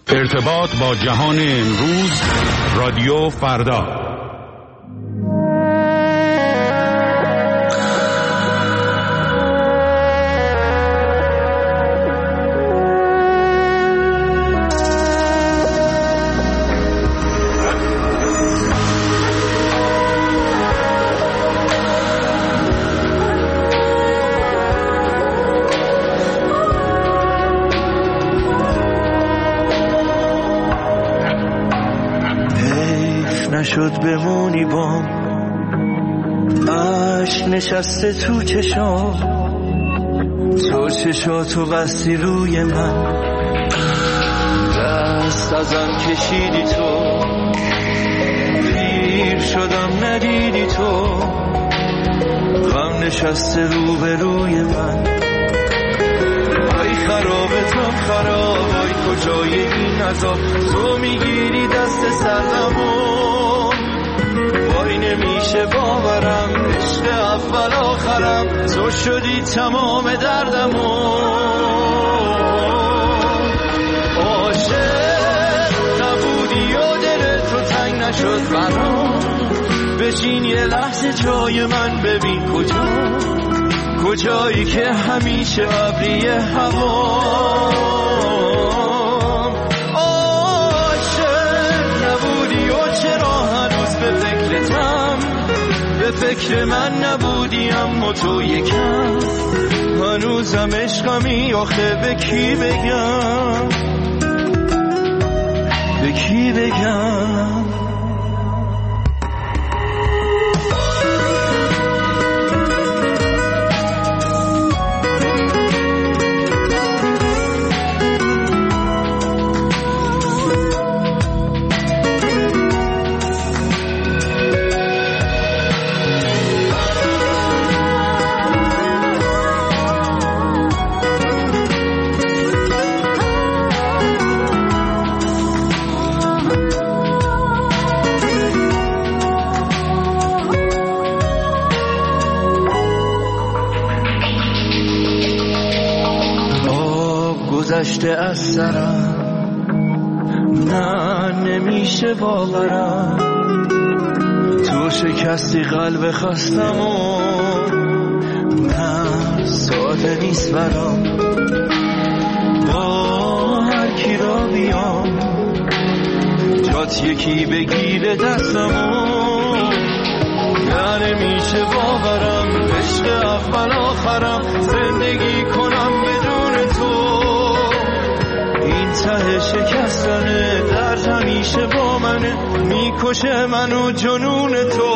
ارتباط با جهان امروز، رادیو فردا. شد بمونی بام عشق نشسته تو چشام، تو چشاتو بستی روی من، دست ازم کشیدی تو، پیر شدم ندیدی تو، غم نشسته رو به روی من. آی خرابتم خراب، آی کجای این عذاب، تو میگیری دست سردمو، وای نمیشه باورم، عشق اول آخرم، تو شدی تمام دردمو. عاشق نبودی و دل تو تنگ نشد برام، بشین یه لحظه جای من، ببین کجایی که همیشه ابری هوا. به فکر من نبودی اما تو یکم، هنوزم عشقمی، آخه به کی بگم، به کی بگم. گذشته از سرم، نه نمیشه باورم، تو شکستی قلب خستم و نه ساده نیست برام، با هر کی را بیام جات یکی بگیره دستمو، نه نمیشه باورم، عشق اول آخرم، زندگی کنم بدون تو، این ته شکستنه، درد همیشه با منه، میکشه منو جنون تو.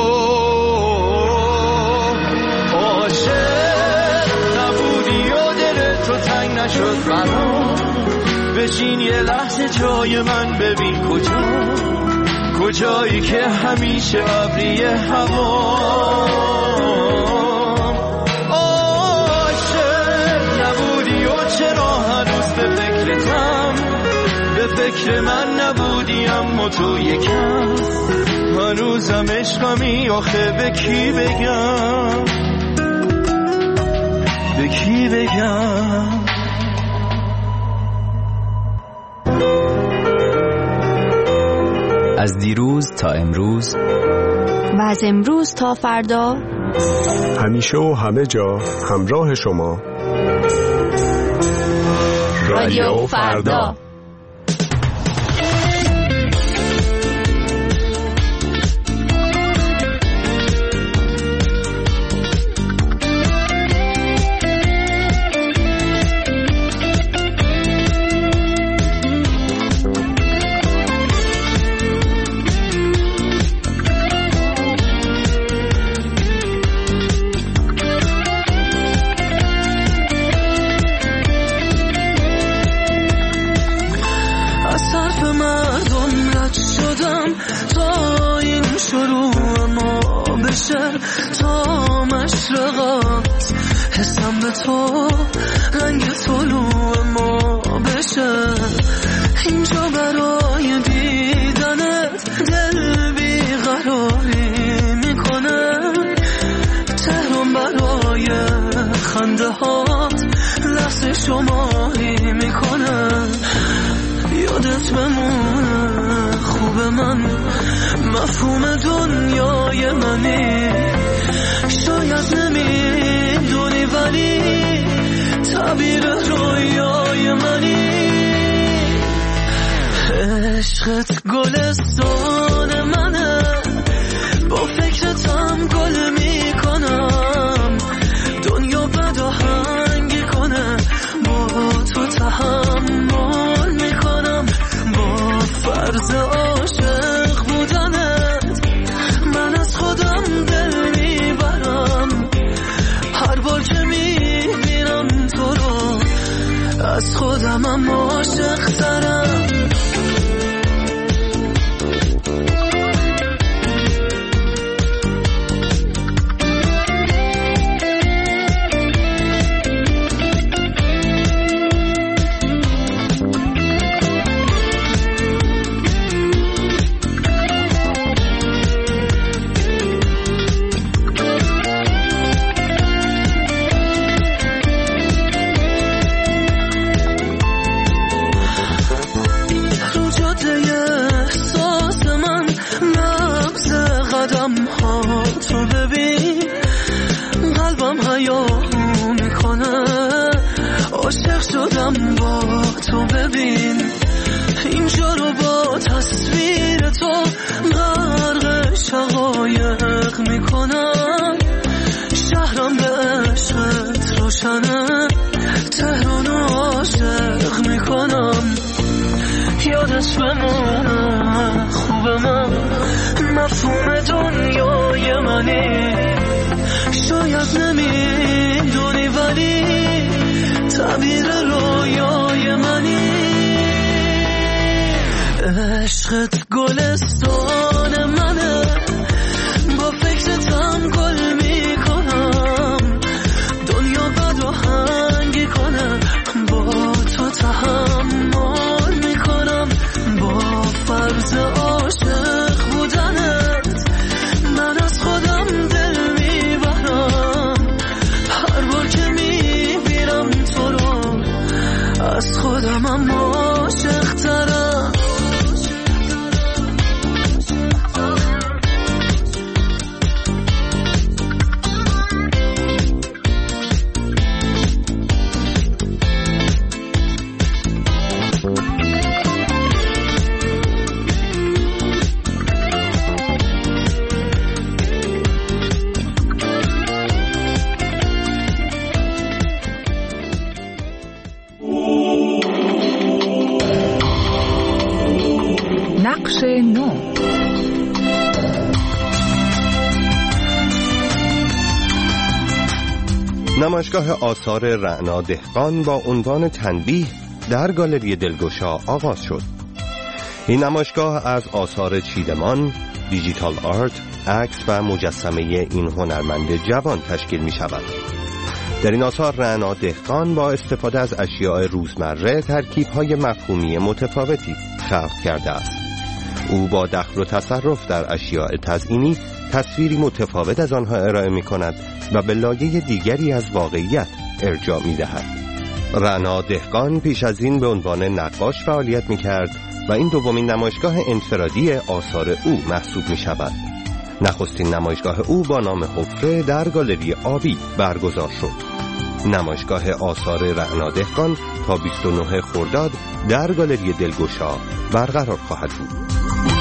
عاشق نبودی و دل تو تنگ نشد برام، بشین یه لحظه جای من، ببین کجایی که همیشه ابری هوا. به فکر من نبودی اما تو یکم، هنوزم عشقمی، آخه به کی بگم، به کی بگم. از دیروز تا امروز و از امروز تا فردا، همیشه و همه جا همراه شما، رادیو فردا. تا مشرقات حسم به تو رنگ طلوع ما بشه، اینجا برای دیدنت دل بیقراری میکنه، تهران برای خنده هات لحظه شماری میکنه، یا مفهوم دنیای منی، شاید نمیدونی ولی تعبیر رویای منی. عشقت گلستان منه، با فکرتم گل میکنم، دنیا بد آهنگی کنه با تو تحمل میکنم. با فرض عاشق بودنت من از خودم دل میبرم، هر بار که میبینم تو رو از خودمم عاشق ترم. تو ببین قلبم حیاهو میکنه، عاشق شدم با تو ببین. اینجا رو با تصویر تو غرق شقایق میکنم، شهرم به عشقت روشنه، تهرانو عاشق میکنم. یادش بمونه خوب من، مفهوم دنیای منی، شاید نمیدونی ولی تعبیر رویای منی. عشقت گلستان منه، با فکرتم گل میکنم، دنیا بد آهنگی کنه با تو تحمل میکنم. با فرض عاشق بودنت من از خودم دل میبرم، هر بار که میبینم تو رو از خودمم عاشق ترم. نقش نو. نمایشگاه آثار رعنا دهقان با عنوان تنبیه در گالری دلگشا آغاز شد. این نمایشگاه از آثار چیدمان، دیجیتال آرت، عکس و مجسمه این هنرمند جوان تشکیل می شود. در این آثار رعنا دهقان با استفاده از اشیاء روزمره ترکیب‌های مفهومی متفاوتی خلق کرده است. او با دخل و تصرف در اشیاء تزئینی تصویری متفاوت از آنها ارائه می کند و به لایه دیگری از واقعیت ارجاع می دهد. رعنا دهقان پیش از این به عنوان نقاش فعالیت می کرد و این دومین نمایشگاه انفرادی آثار او محسوب می شود. نخستین نمایشگاه او با نام حفره در گالری آبی برگزار شد. نمایشگاه آثار رعنا دهقان تا 29 خرداد در گالری دلگشا برقرار خواهد بود.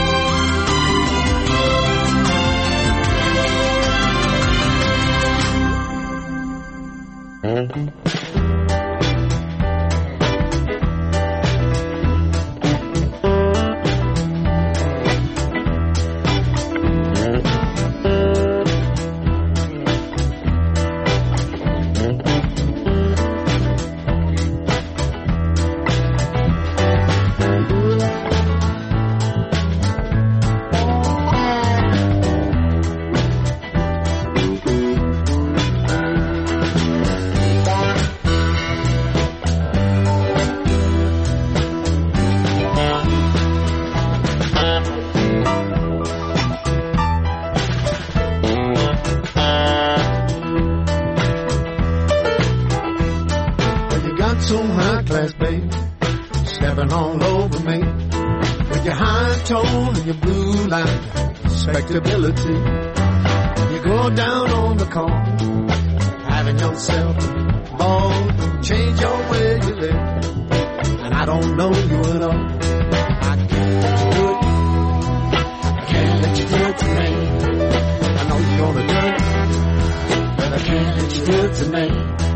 So high class, babe, stepping all over me with your high tone and your blue line, respectability. You go down on the corner, having yourself a ball, change your way you live, and I don't know you at all. I can't do it. I can't let you do it to me. I know you're gonna do it, but I can't let you do it to me.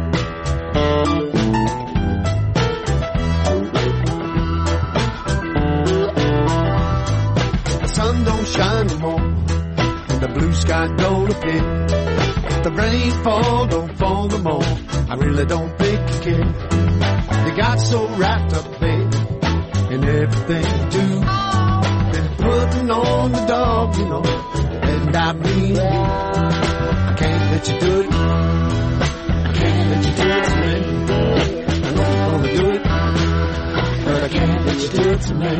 Shine no more, and the blue sky don't appear. The rain don't fall no more. I really don't think you care. You got so wrapped up, baby, in everything you do, and putting on the dog, you know, and I mean you. I can't let you do it. I can't let you do it to me. I know you're gonna do it, but I can't let you do it to me.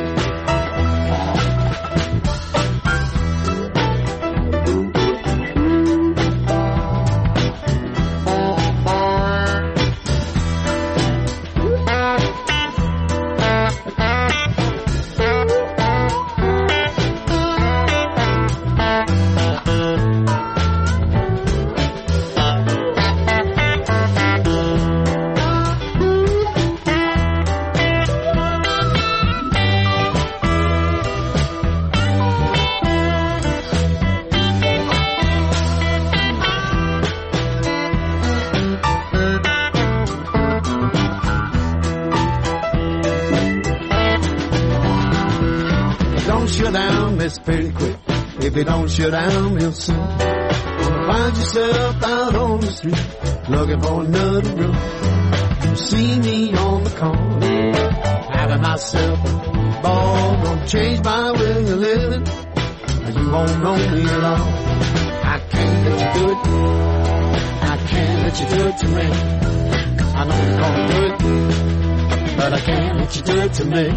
Pretty quick. If you don't shut down real soon, gonna find yourself out on the street looking for another room. You see me on the corner, having myself a ball, gonna change my way of living, and you won't know me at all. I can't let you do it. I can't let you do it to me. I know you're gonna do it, but I can't let you do it to me.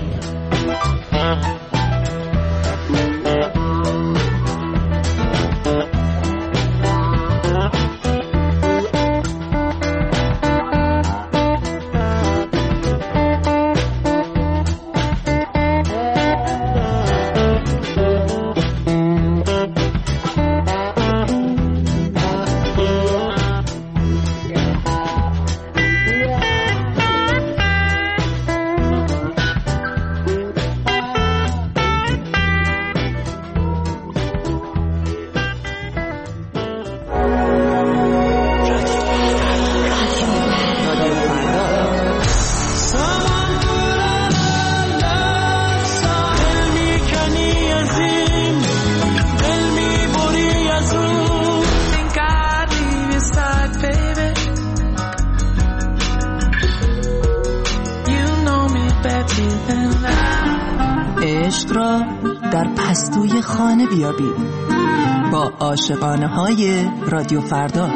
عشق را در پستوی خانه بیابید با عاشقانه های رادیو فردا.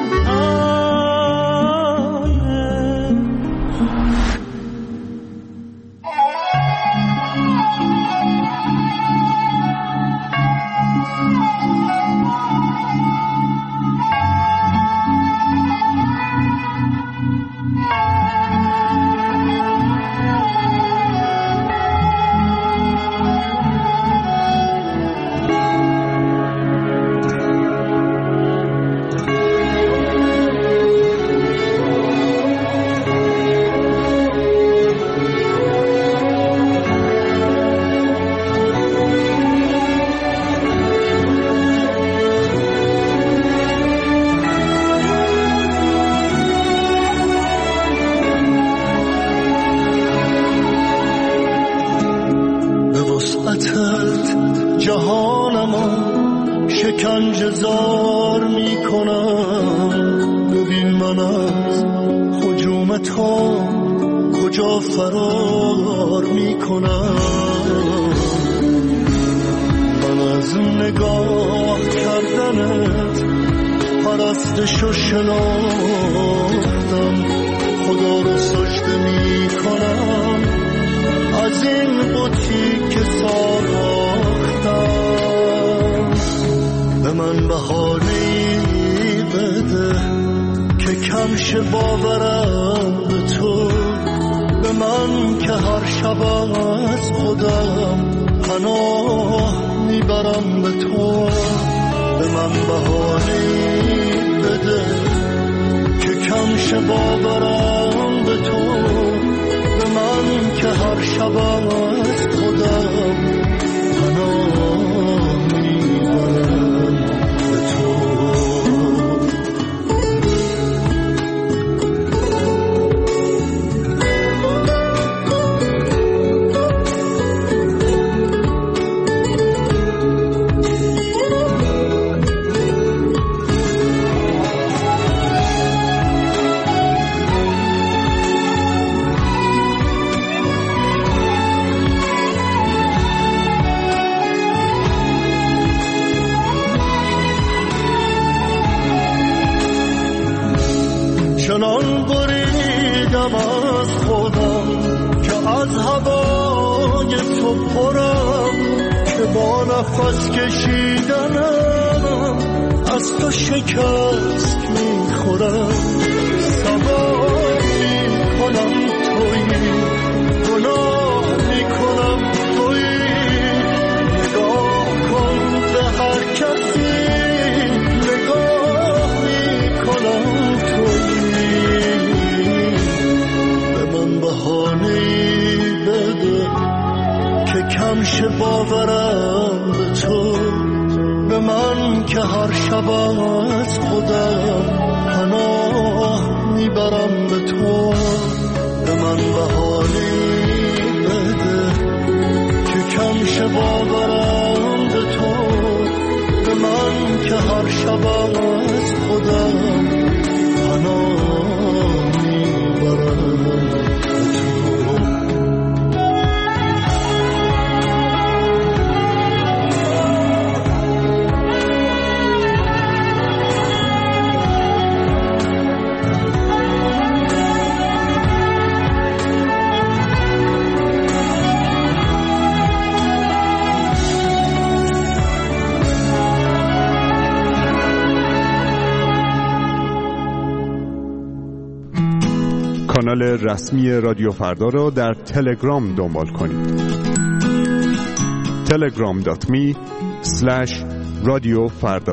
شکنجه زار می کنم. ببین من از هجوم تو کجا فرار می کنم. من از نگاه کردنت پرستشو شناختم. خدا رو سجده می کنم از این بوتی که ساختم. به من بهانه‌ای بده که کم شه باورم به تو. به من که هر شب از خودم پناه میبرم به تو، به من بهانه‌ای بده که کم شه باورم به تو، به من که هر شب از خودم پناه میبرم به تو. چنان بریدم از خودم که از هوای تو پرم، که با نفس کشیدنم از تو شکست میخورم. سوال میکنم تویی، گناه میکنم تویی، نگاه کن به هر کسی، نگاه میکنم تویی، به من بهانه‌ای بده که کم شه باورم به تو، به من که هر شب از خودم پناه میبرم به تو، به من بهانه‌ای بده که کم شه باورم به تو، به من که هر شب از خودم پناه میبرم به تو. کانال رسمی رادیو فردا را در تلگرام دنبال کنید. telegram.me/رادیوفردا.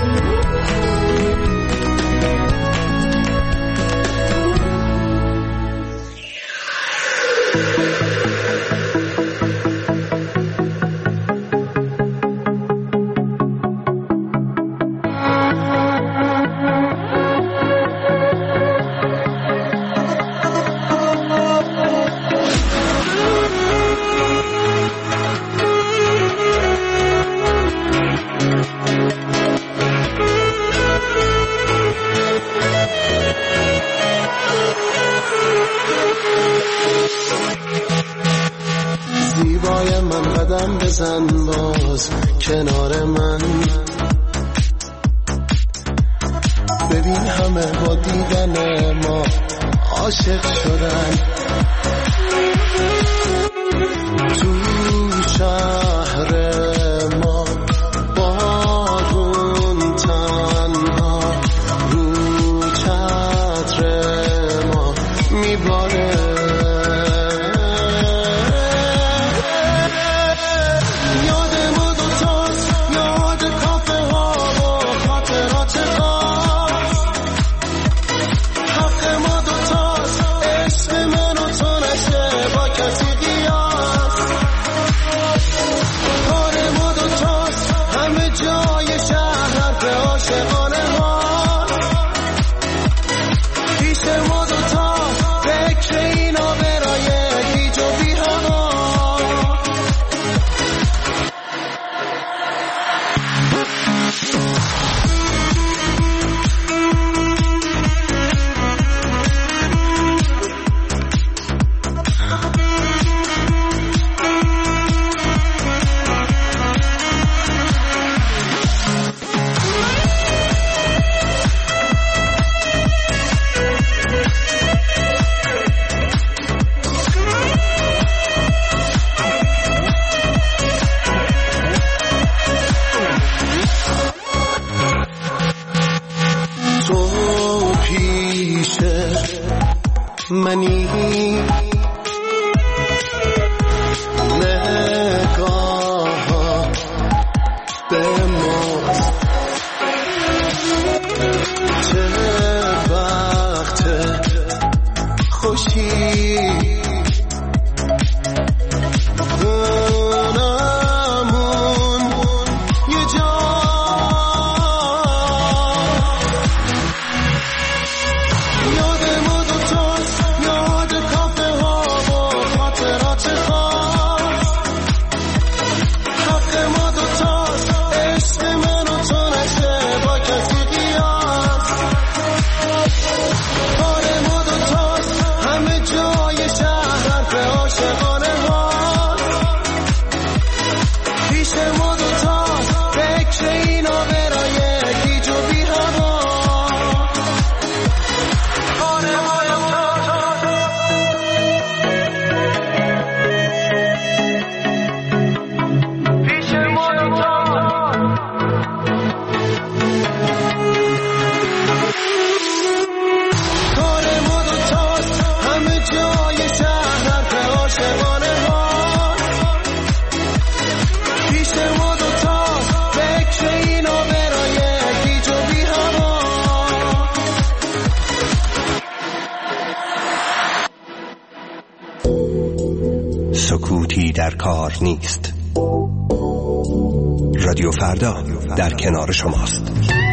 زیبای من قدم بزن باز کنار من، ببین همه با دیدن ما عاشق شدن. تو شهر ما بارون تنها رو چتر ما میباره، منی نگاه سکوتی در کار نیست. رادیو فردا در کنار شماست.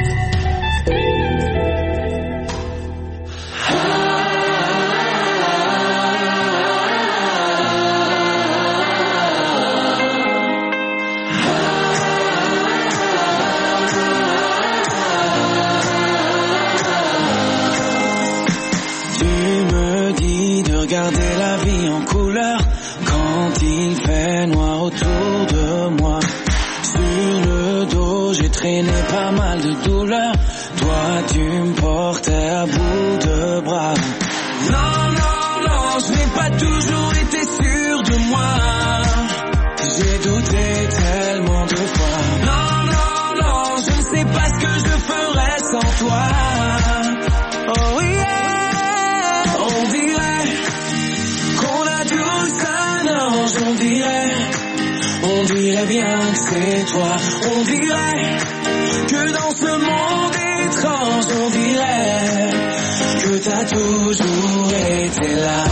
Regarder la vie en couleur quand il fait noir autour de moi. Sur le dos j'ai traîné pas mal de douleurs. Toi tu me portais à bout de bras. Non, non, non, je n'ai pas toujours été sûr de moi. J'ai douté tellement de fois. Non, non, non, je ne sais pas ce que je ferais sans toi. Oh yeah, on dirait qu'on a tous un ange, on dirait bien que c'est toi. On dirait que dans ce monde étrange, on dirait que t'as toujours été là.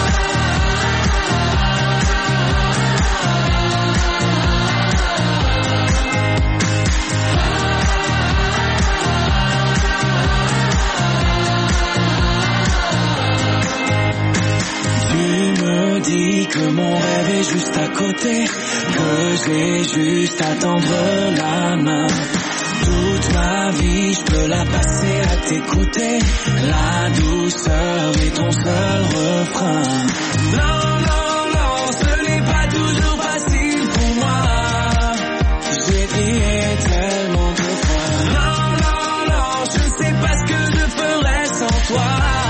Dis que mon rêve est juste à côté, que j'ai juste à tendre la main. Toute ma vie je peux la passer à t'écouter. La douceur est ton seul refrain. Non, non, non, ce n'est pas toujours facile pour moi. J'ai prié tellement de fois. Non, non, non, je ne sais pas ce que je ferais sans toi.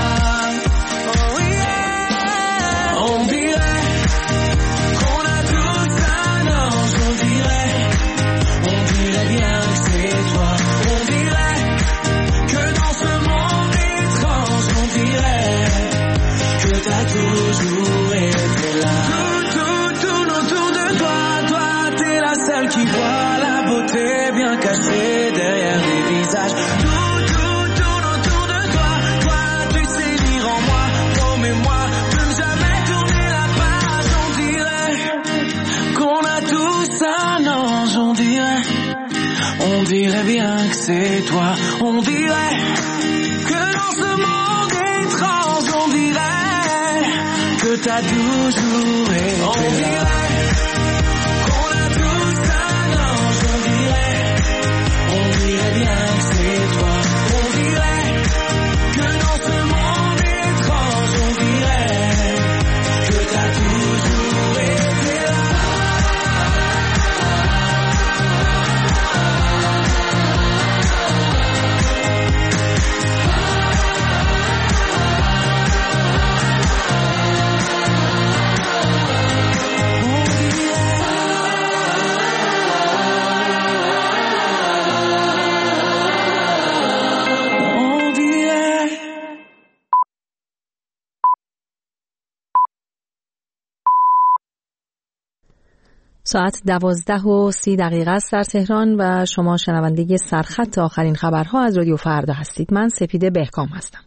Toujours été là. Tout autour de toi, toi t'es la seule qui voit la beauté bien cachée derrière les visages. Tout autour de toi, toi tu sais lire en moi. Promets-moi de ne jamais tourner la page. On dirait qu'on a tous un ange. On dirait bien que c'est toi. On dirait que dans ce monde étrange, on dirait que t'as toujours été là. On dirait qu'on a tous un ange. On dirait bien que c'est toi. On dirait que dans ce monde étrange, on dirait que t'as toujours été là. ساعت 12:30 است در تهران و شما شنونده سرخط آخرین خبرها از رادیو فردا هستید. من سپیده بهکام هستم.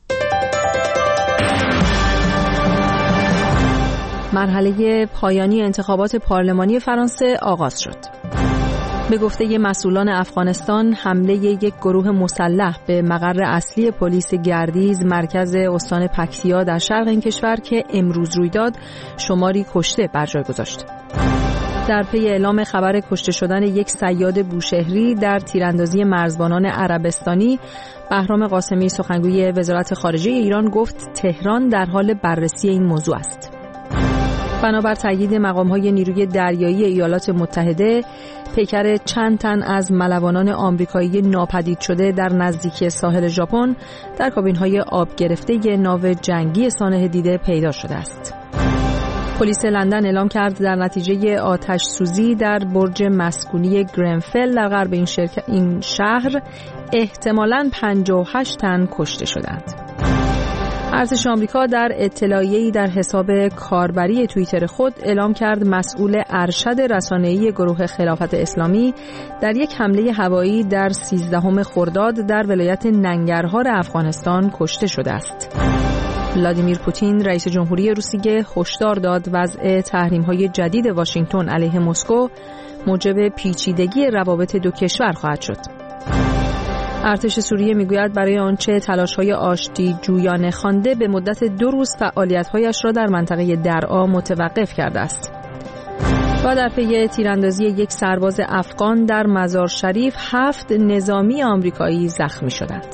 مرحله پایانی انتخابات پارلمانی فرانسه آغاز شد. به گفته مسئولان افغانستان، حمله یک گروه مسلح به مقر اصلی پلیس گردیز مرکز استان پکتیا در شرق این کشور که امروز روی داد، شماری کشته بر جای گذاشت. در پی اعلام خبر کشته شدن یک صیاد بوشهری در تیراندازی مرزبانان عربستانی، بهرام قاسمی سخنگوی وزارت خارجه ایران گفت تهران در حال بررسی این موضوع است. بنابر تایید مقام‌های نیروی دریایی ایالات متحده، پیکر چند تن از ملوانان آمریکایی ناپدید شده در نزدیکی ساحل ژاپن در کابین‌های آب گرفته ناو جنگی سانحه دیده پیدا شده است. پلیس لندن اعلام کرد در نتیجه آتش سوزی در برج مسکونی گرنفل در غرب این شهر احتمالاً 58 تن کشته شدند. ارتش آمریکا در اطلاعیه‌ای در حساب کاربری توییتر خود اعلام کرد مسئول ارشد رسانه‌ای گروه خلافت اسلامی در یک حمله هوایی در 13 خرداد در ولایت ننگرهار افغانستان کشته شده است. ولادیمیر پوتین رئیس جمهوری روسیه هشدار داد وضع تحریم‌های جدید واشنگتن علیه مسکو موجب پیچیدگی روابط دو کشور خواهد شد. ارتش سوریه میگوید برای آنچه تلاش‌های آشتی جویانه خوانده به مدت 2 روز فعالیت‌هایش را در منطقه درعا متوقف کرده است. و در پی تیراندازی یک سرباز افغان در مزار شریف 7 نظامی آمریکایی زخمی شدند.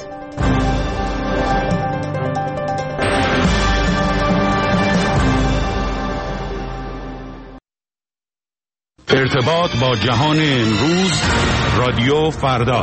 ارتباط با جهان امروز، رادیو فردا.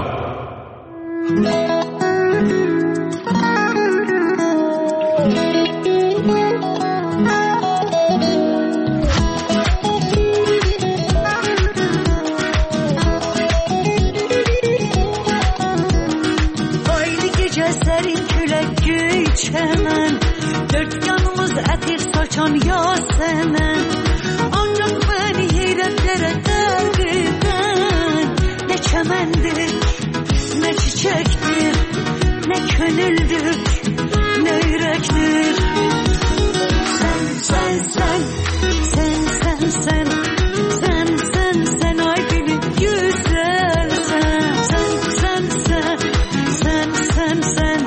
Çemen, dört yanımız etir saçan Yasemen. Ancak beni heyretlere dert eden ne çemendir, ne çiçektir, ne gönüldür, ne yürektir. Sen, sen, sen, sen, sen, sen, sen, sen, sen ay gülüm güzel sen. Sen, sen, sen, sen, sen, sen.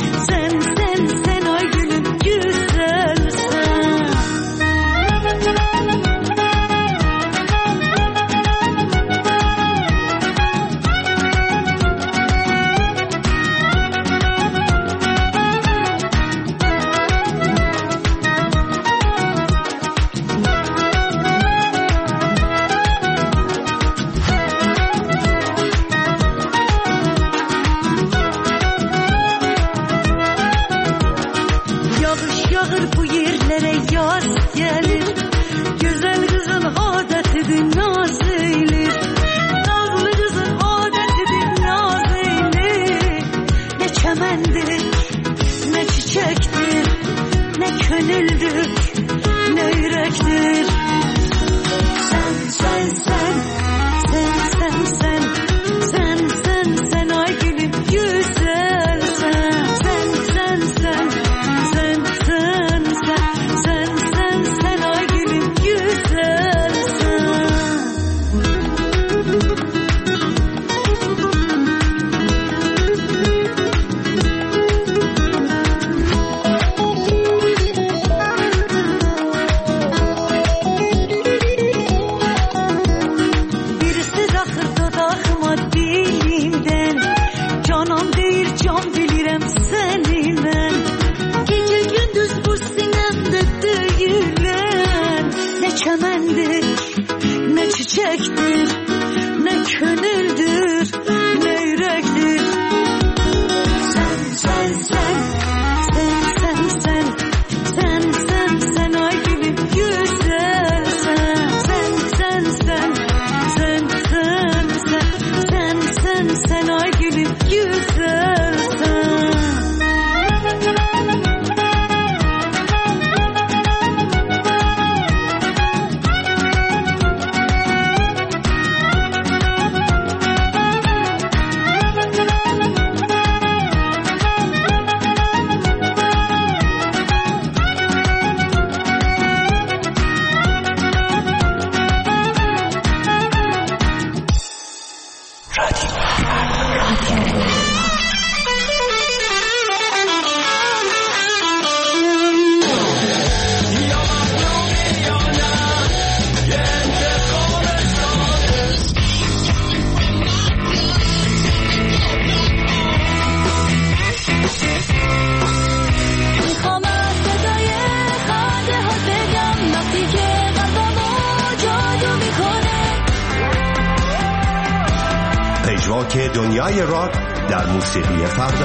که دنیای راک در موسیقی فردا.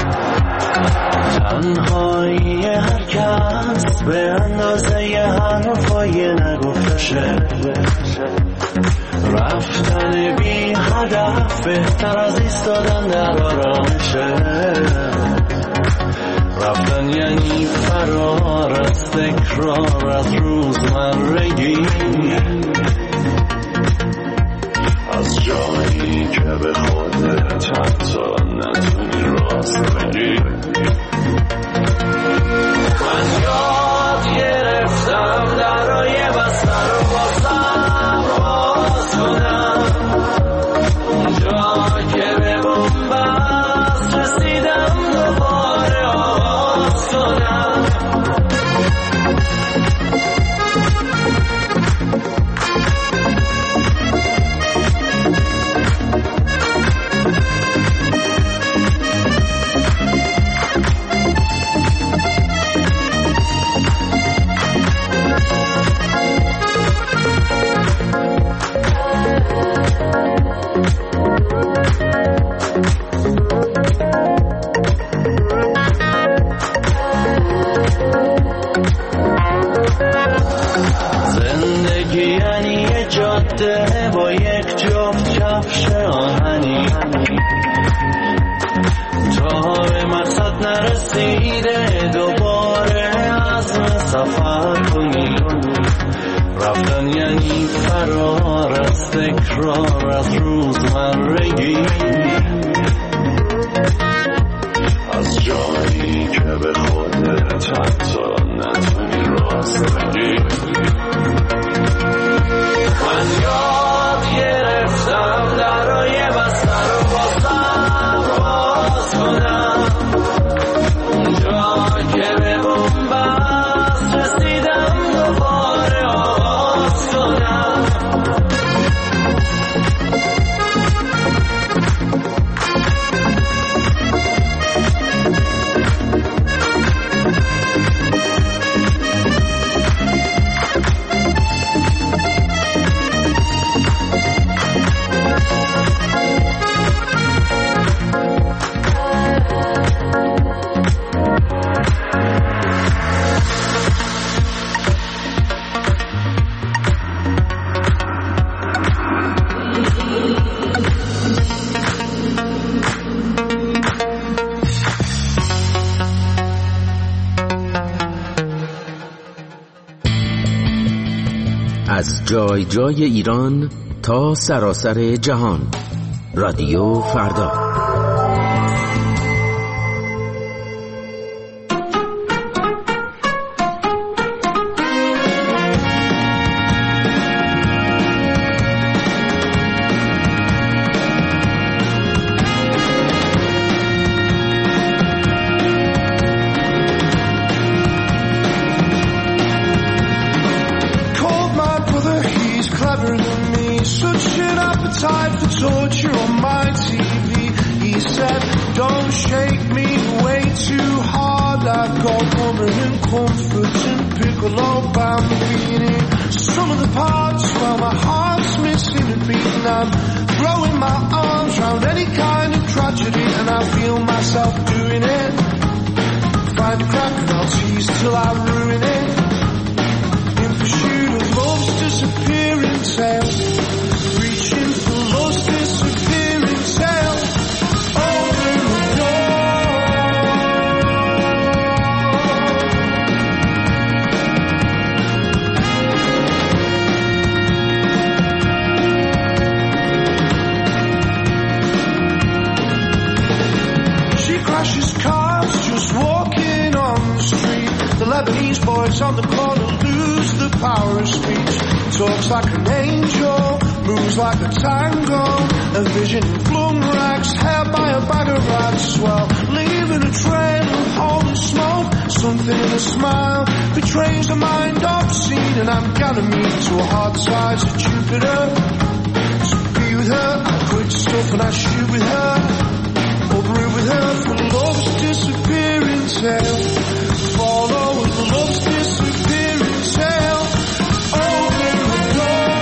به اندازه هر رفتن بی هدف بهتر از ایستادن در آرامشه. رفتن یعنی فرار از تکرار از روزمرگی، از جایی که به خودت حتی نتونی راست بری. من یاد گرفتم درای بستر رو بازم باز کنم، اونجا که به بنبست رسیدم دوباره آغاز کنم. جاده با یک جفت کفش آهنی، تا به مقصد نرسیده دوباره عزم سفر کنی. رفتن یعنی فرار از تکرار از روزمرگی، از جایی که به خودت حتی نتونی راست بری. من یاد گرفتم درای بستر رو بازم باز کنم، اونجا که به بنبست رسیدم دوباره آغاز کنم. از جای جای ایران تا سراسر جهان، رادیو فردا. On the corner lose the power of speech. Talks like an angel, moves like a tango. A vision in flung rags, held by a bag of rats. Well, leaving a trail of holy smoke. Something in a smile betrays the mind obscene. And I'm gonna meet to a hard side of Jupiter. To be with her, I quit stuff and I shoot with her. Or brew with her for love's disappearing tale. Follow with love's disappearing tale. Open the door.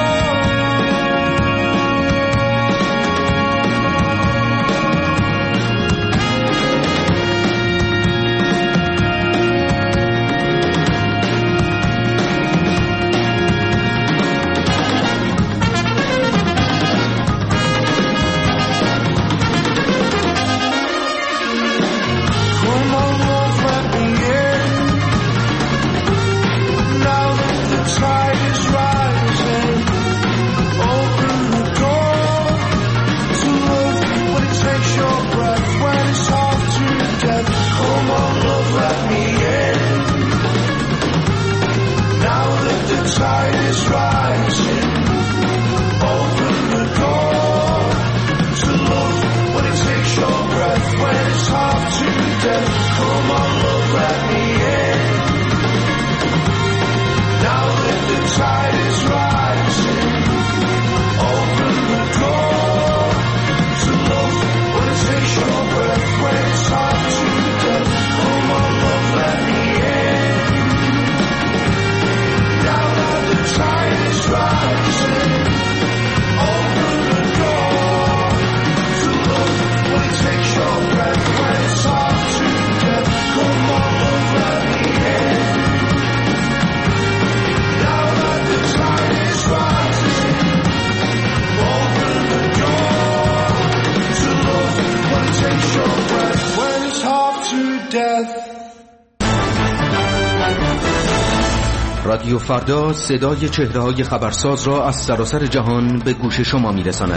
رادیو فردا صدای چهره‌های خبرساز را از سراسر جهان به گوش شما می‌رساند.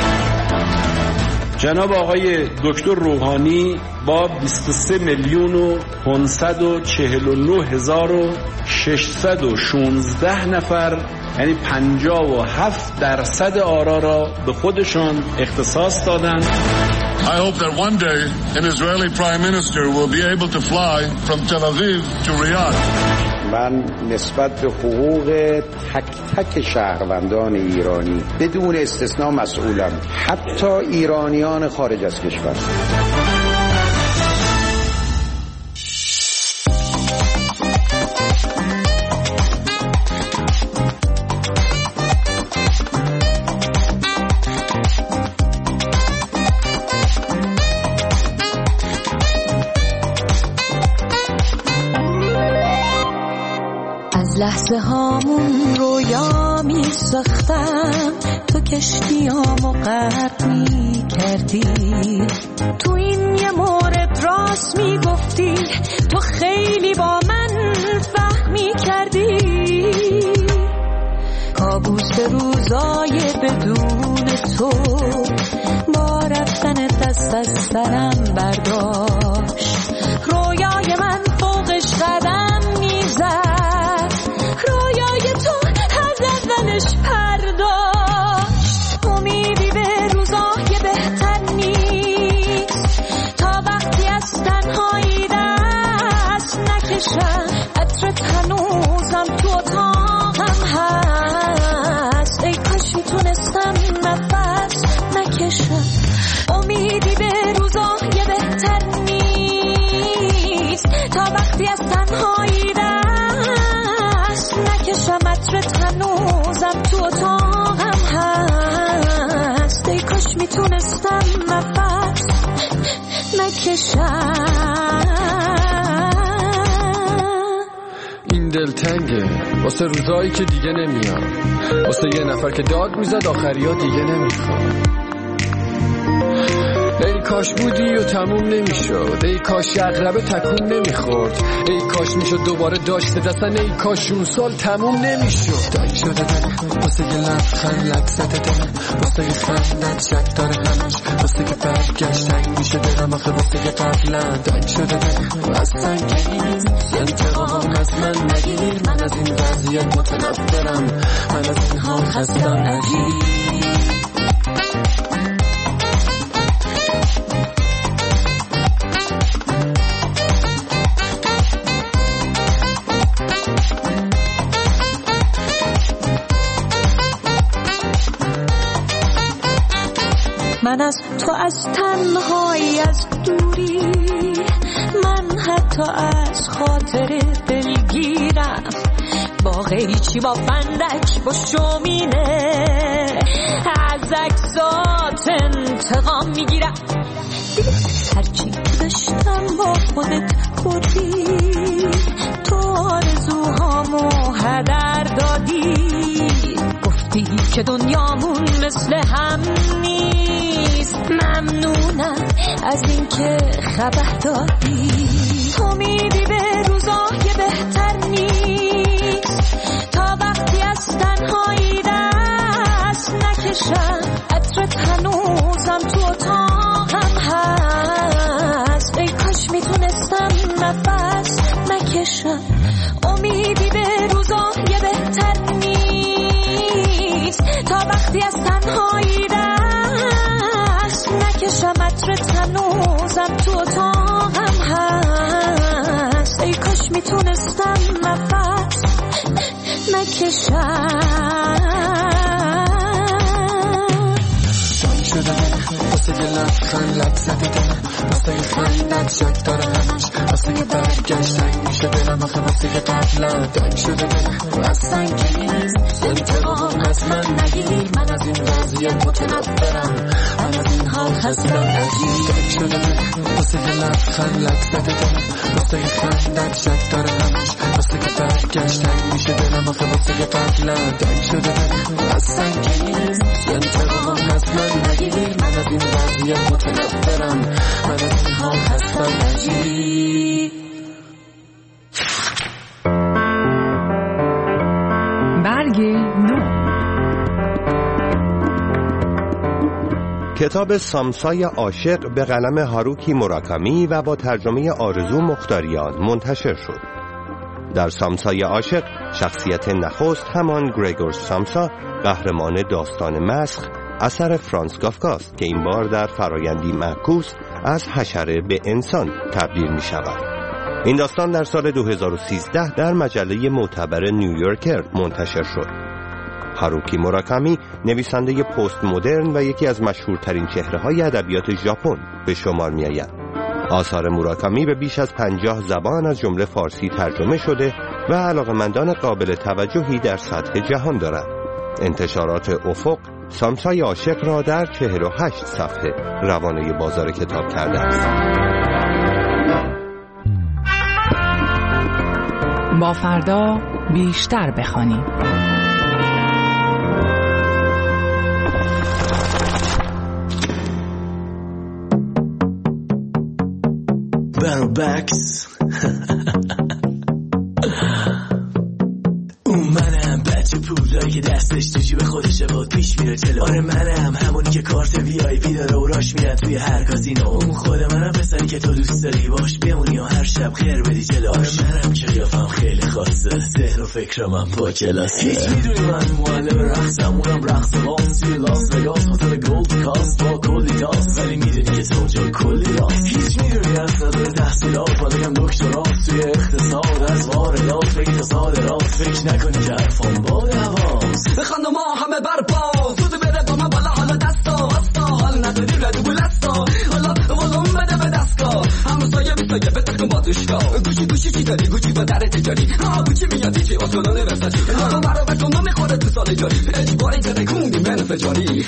جناب آقای دکتر روحانی با 23,549,616 نفر، یعنی 57% آرا را به خودشان اختصاص دادند. I hope that one day an Israeli prime minister will be able to fly from Tel Aviv to Riyadh. من نسبت به حقوق تک تک شهروندان ایرانی بدون استثنا مسئولم، حتی ایرانیان خارج از کشور. لحظه هامون رویا می ساختم، تو کشتیامو غرق می کردی، تو این یه مورد راست می گفتی، تو خیلی با من فهمی کردی، کابوس روزای بدون تو با رفتن دست از سرم برداشت، رویای من فوقش قدم می زد، رویای تو از اولش پرداشت، امیدی به روزای بهتر نیست، تا وقتی از تنهایی دست نکشم، عطرت هنوزم تو اتاقم هست، ای کاش میتونستم نفس نکشم، امیدی به روزای بهتر نیست، تا وقتی از تنهایی دست نکشم، عطرت هنوزم تو اتاقم هست، ای کاش میتونستم نفس نکشم. این دلتنگه واسه روزایی که دیگه نمیاد، واسه یه نفر که داد میزد آخریا دیگه نمیخواد. ای کاش بودی و تموم نمیشد، ای کاش اغربه تکون نمیخورد، ای کاش میشد دوباره داشته دستن، ای کاش اون سال تموم نمیشد. دایی شده دلم واسه یه لبخند لک زده دلم، واسه یه خندت شک داره همش، واسه که برگشت تنگ میشه دلم، آخه واسه یه قبلن. دایی شده دلم از سنگین انتقام از من نگیر، من از این وضعیت متنفرم، من از این حال خستم عجیب. من از تو از تنهایی از دوری، من حتی از خاطر دلگیرم، با قیچی با فندک با شومینه از عکسات انتقام میگیرم، هرچی داشتم با خودت بردی، تو آرزوهامو هدر دادی، گفتی که دنیامون مثل هم نیست، ممنونم از این که خبر دادی، امیدی به روزای بهتر نیست، تا وقتی از تنهایی دست نکشم، عطرت هنوزم تو اتاقم هست، ای کاش میتونستم نفس نکشم، امیدی به روزای بهتر نیست، تا وقتی از تنهایی دست نکشم، عطرت هنوزم تو اتاقم هست، ای کاش میتونستم نفس نکشم. شده واسه یه لبخند لک زده دلم، واسه یه خندت شک داره همش، واسه یه برگشت تنگ میشه دلم، آخه واسه یه قبلم. دنگ شده دلم از سنگین انتقام از من نگیر، من از این وضعیت متنفرم، من از این حال خستم عجیب. دنگ شده دلم واسه یه لبخند لک زده دلم، واسه یه خندت شک داره همش، واسه یه برگشت تنگ میشه دلم، آخه واسه یه قبلم. دنگ شده دلم از سنگین انتقام از من نگیر، من از این وضعیت متنفرم، من از این حال خستم عجیب. کتاب سامسای عاشق به قلم هاروکی موراکامی و با ترجمه آرزو مختاریان منتشر شد. در سامسای عاشق شخصیت نخست همان گریگور سامسا قهرمان داستان مسخ اثر فرانس کافکاست که این بار در فرایندی معکوس از حشره به انسان تبدیل می شود. این داستان در سال 2013 در مجله معتبر نیویورکر منتشر شد. هاروکی موراکامی نویسنده پست مدرن و یکی از مشهورترین چهره‌های ادبیات ژاپن به شمار می‌آید. آثار موراکامی به بیش از 50 زبان از جمله فارسی ترجمه شده و علاقه‌مندان قابل توجهی در سطح جهان دارد. انتشارات افق سامسای عاشق را در 48 صفحه روانه بازار کتاب کرده است. با فردا بیشتر بخوانیم. بکس اون منم بچه پولایی که دستش تو جیب خودشه باد پیش میره جلو. آره منم همونی که کارت وی آی پی داره و راش میاد توی هر کازینو. اون خود منم پسری که تو دوست داری باش بمونی و هر شب خیر بدی جلوش. آره منم که قیافم خیلی خاصه، ذهن و فکرم هم با کلاسه. هیچ میدونی من معلم رقصم، اونم رقص باز توی لاس وگاس هتل گولد کاست با کلی داست. ولی میدونی که تو اونجا کلی راست. هیچ میدونی از نداره تحصیلات بالگم دکترات توی اقتصاد از واردات بگی تا صادرات. فکر نکنی که حرفان با دواست. بخواند ما همه برپا زود بده با من بالا حالا دستا وستا حال نداری ردو بلستا حالا ولوم بده به دستگاه همسایه بیسایه بترکن با دوشگاه. گوشی چی داری گوشی با در تجاری گوشی میادی چی آسانانه رساجی حالا برا به تو نمیخوره تو سال جاری اجباری ترکونی من فجاری.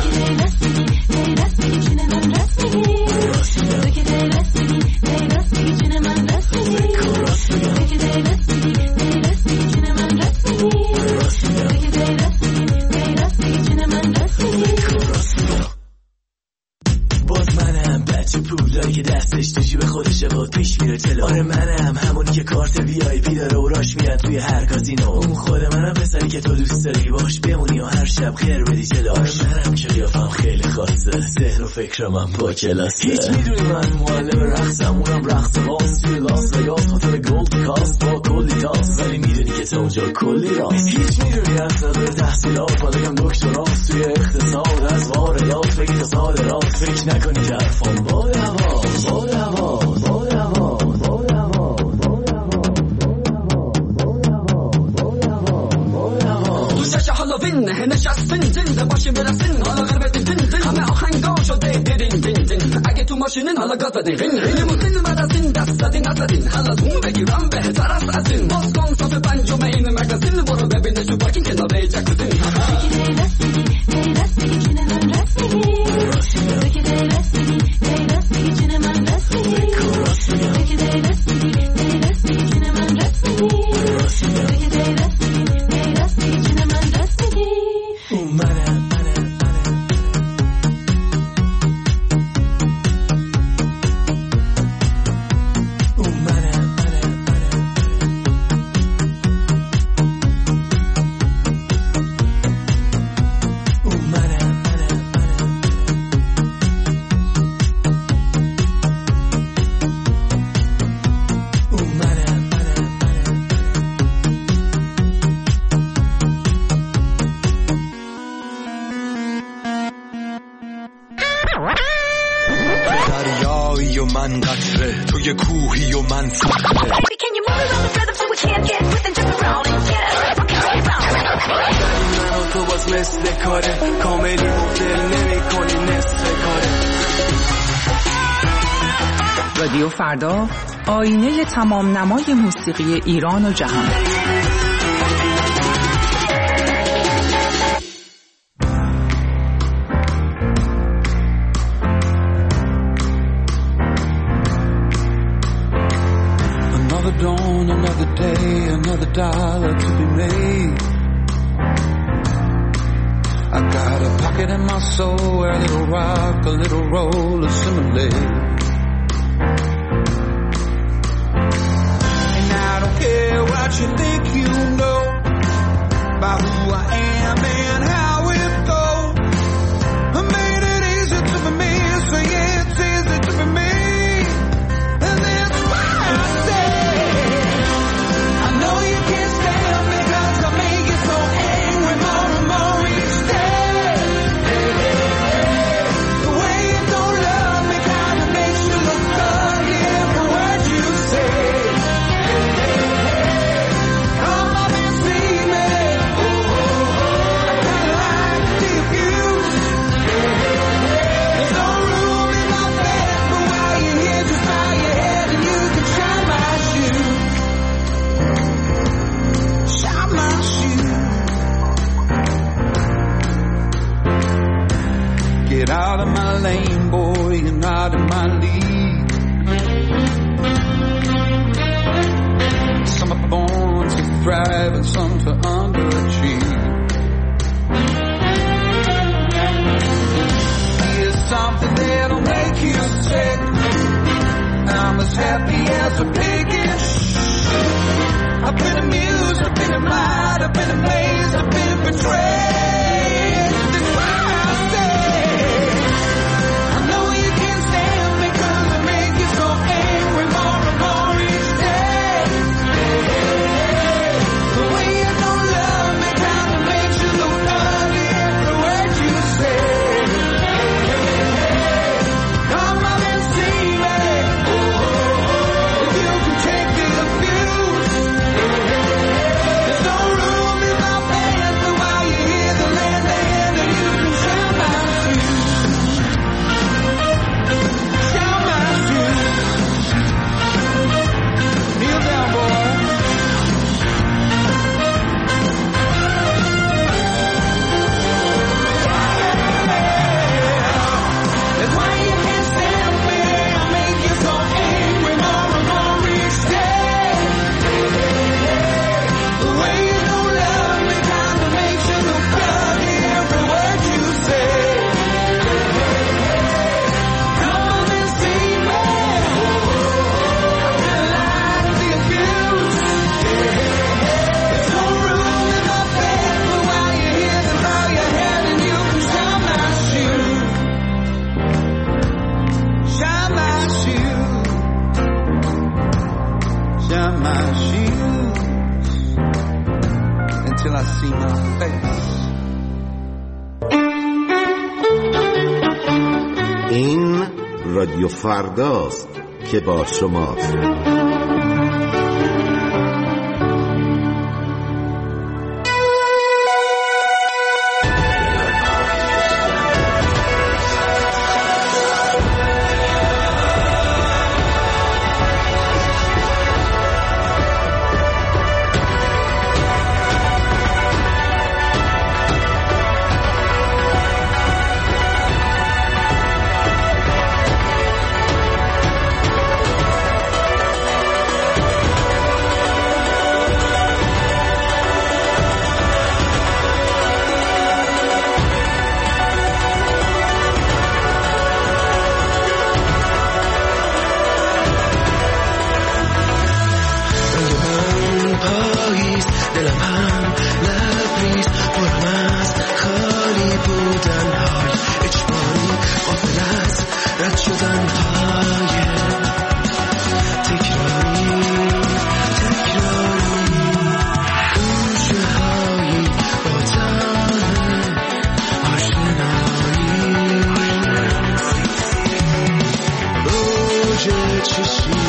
که دستش تو جیب خودشه باد پیش میره جلو. آره منم همونی که کارت وی آی پی داره و راش میاد توی هر کازینو. اون خود منم پسری که تو دوست داری باش بمونی و هر شب خیر بدی جلو. آره منم که قیافم خیلی خاصه، ذهن و فکرم هم با کلاسه. هیچ میدونی من معلم رقصم، اونم رقص باز توی لاس وگاس هتل گولد کاست با کلی داست. ولی میدونی که تو اونجا کلی راست. هیچ میدونی از نداره تحصیلات بالگم دکترات توی اقتصاد از واردات بگی تا صادرات. فکر نکنی که حرفان با دواست. دوستش هالووین نشستین زنده باشیم برسین حالا غرب دین همه آهنگا شده دیرین دین اگه تو ماشینین حالا گاز بدین لیموزین بعد از این دست دادین نزدین حالا زوم بگیرم بهتر است از این باز کن صف پنجم این مگزین برو ببینه تو پارکینگ کنار جکوزین. دریایی و من قطره توی کوهی و من صخره. من تو باز مثل کاره کاملی مفدل نمی کنی نصف کاره. رادیو فردا، آینه تمام نمای موسیقی ایران و جهان. Another dawn, another day, another dollar to be made. I got a pocket in my soul where a little rock, a little roll assimilate. And I don't care what you think you know about who I am and how it goes. I made it easy Get out of my lane, boy, you're not in my league. Some are born to thrive and some to underachieve. Here's something that'll make you sick. I'm as happy as a pig in shit. I've been amused, I've been admired, I've been amazed, I've been betrayed. That's why I say I know you can't stand me 'cause I make you so angry more and more each day. The way you don't love me kinda makes you look ugly every word you say. Come on and see me. If you can take the abuse, there's no room in my pants for why you hear the land and you can shine my shoes. Shine my shoes. Kneel down, boy. That's why you can't stand me. I make you so angry more and more each day. The way you don't love me kinda makes you look ugly every word you say. Come on and see me. I like the abuse. There's no room in my bed for why you hear them bow your head and you can shine my shoes. Shine my shoes. Shine my shoes until I see my face. این رادیو فرداست که با شماست. چشی